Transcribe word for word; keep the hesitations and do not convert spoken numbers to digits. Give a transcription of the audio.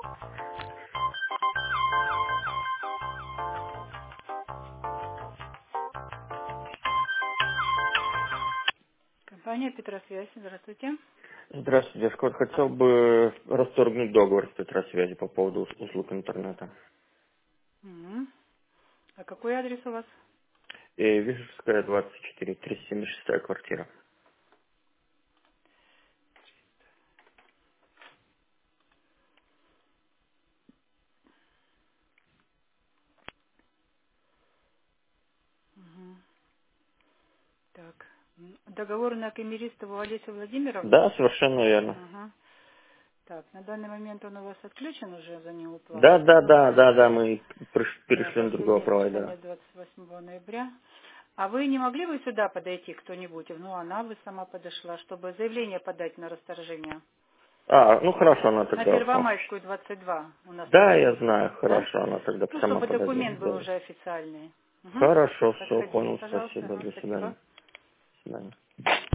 Компания Петросвязь. Здравствуйте. Здравствуйте, девушка. Вот хотел бы расторгнуть договор с Петросвязи по поводу ус- услуг интернета. Мгм. А какой адрес у вас? И Вишевская, двадцать четыре, триста семьдесят шестая квартира. Мгм. Так. М, Договор на Камеристову Олесю Владимировну? Да, совершенно верно. Ага. Так, на данный момент он у вас отключен уже за Да, неуплату. да, да, да, да, мы приш- Да, перешли на другого последнее провайдера. списание двадцать восьмого ноября. А вы не могли бы сюда подойти кто-нибудь? Ну, она бы сама подошла, чтобы заявление подать на расторжение. А, ну хорошо, она На тогда... а, Первомайскую двадцать два у нас Да, я подъезд. знаю, Да? хорошо, она тогда Ну, сама чтобы подойдет. документ был Добро. уже официальный. Мгм. Хорошо, все, Подходите, понял, пожалуйста. спасибо, Ага, до спасибо. свидания. До свидания.